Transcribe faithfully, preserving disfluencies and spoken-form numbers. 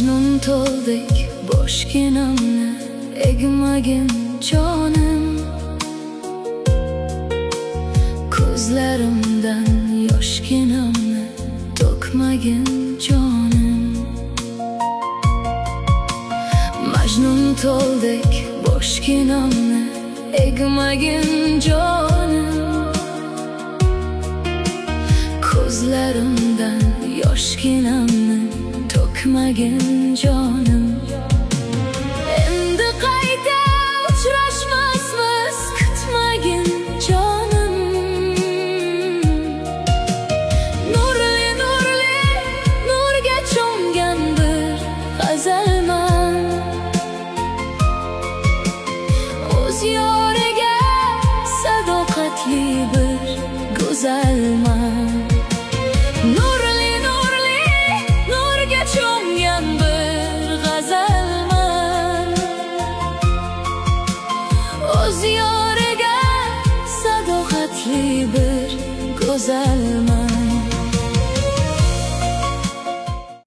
Majnun to'ldek boshginamni egmagin jonim, ko'zlarimdan yoshginamni to'kmagin jonim. Majnun to'ldek boshginamni egmagin jonim, ko'zlarimdan yoshginamni to'kmagin jonim. Endi qayta uchrashmasmiz, kutmagin jonim. Nurli nurli nurga cho'mgan bir g'azalman, o'z yoriga sadoqatli bir go'zalman. Nurli nurli nurga cho'mgan bir g'azalman, o'z yoriga sadoqatli bir go'zalman.